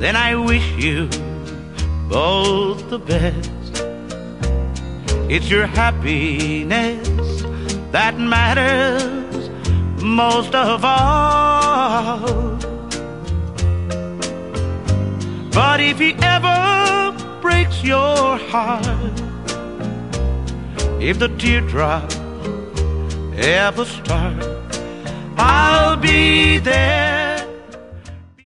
then I wish you both the best. It's your happiness that matters most of all. But if he ever breaks your heart, if the teardrop ever start, I'll be there